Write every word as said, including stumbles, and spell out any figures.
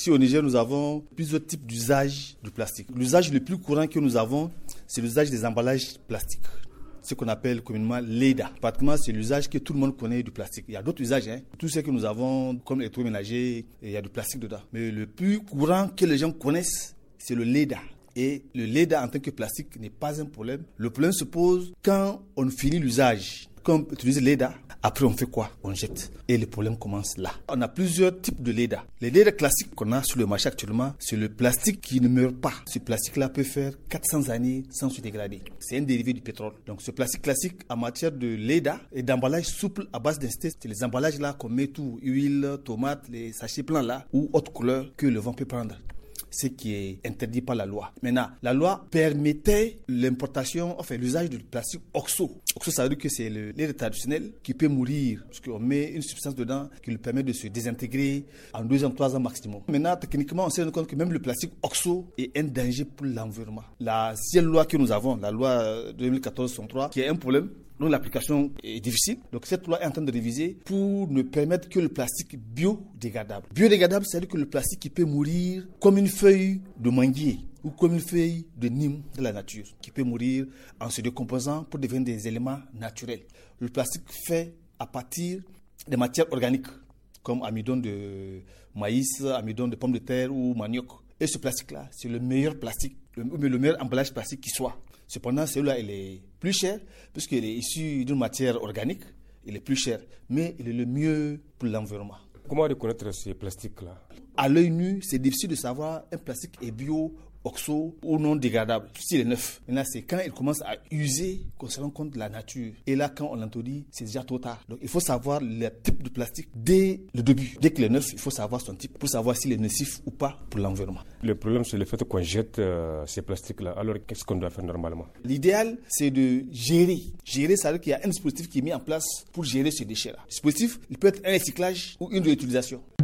Ici au Niger, nous avons plusieurs types d'usages du plastique. L'usage le plus courant que nous avons, c'est l'usage des emballages plastiques. Ce qu'on appelle communément l'E D A. Pratiquement, c'est l'usage que tout le monde connaît du plastique. Il y a d'autres usages, hein. Tout ce que nous avons, comme l'électroménager, il y a du plastique dedans. Mais le plus courant que les gens connaissent, c'est le l'E D A. Et le l'E D A en tant que plastique n'est pas un problème. Le problème se pose quand on finit l'usage. Quand on utilise l'E D A, après on fait quoi? On jette. Et le problème commence là. On a plusieurs types de l'E D A. Le l'E D A classique qu'on a sur le marché actuellement, c'est le plastique qui ne meurt pas. Ce plastique-là peut faire quatre cents années sans se dégrader. C'est un dérivé du pétrole. Donc ce plastique classique en matière de l'E D A et d'emballage souple à base densité, c'est les emballages là qu'on met tout, huile, tomates, les sachets pleins là, ou autre couleur que le vent peut prendre. Ce qui est interdit par la loi. Maintenant, la loi permettait l'importation, enfin l'usage du plastique oxo. Oxo, ça veut dire que c'est le lait traditionnel qui peut mourir parce qu'on met une substance dedans qui lui permet de se désintégrer en deux ans, trois ans maximum. Maintenant, techniquement, on s'est rendu compte que même le plastique oxo est un danger pour l'environnement. La seule loi que nous avons, la loi deux mille quatorze soixante-trois, qui est un problème, donc l'application est difficile. Donc cette loi est en train de réviser pour ne permettre que le plastique biodégradable. Biodégradable, c'est-à-dire que le plastique qui peut mourir comme une feuille de manguier ou comme une feuille de nîmes de la nature, qui peut mourir en se décomposant pour devenir des éléments naturels. Le plastique fait à partir des matières organiques, comme amidon de maïs, amidon de pommes de terre ou manioc. Et ce plastique-là, c'est le meilleur plastique, le, le meilleur emballage plastique qui soit. Cependant, celui-là, il est plus cher, puisqu'il est issu d'une matière organique, il est plus cher, mais il est le mieux pour l'environnement. Comment reconnaître ces plastiques-là? À l'œil nu, c'est difficile de savoir un plastique est bio, oxo ou non dégradable, s'il est neuf. Maintenant, c'est quand il commence à user qu'on se rend compte de la nature. Et là, quand on l'introduit, c'est déjà trop tard. Donc, il faut savoir le type de plastique dès le début. Dès qu'il est neuf, il faut savoir son type pour savoir s'il est nocif ou pas pour l'environnement. Le problème, c'est le fait qu'on jette euh, ces plastiques-là. Alors, qu'est-ce qu'on doit faire normalement? L'idéal, c'est de gérer. Gérer, ça veut dire qu'il y a un dispositif qui est mis en place pour gérer ces déchets-là. Le dispositif, il peut être un recyclage ou une réutilisation.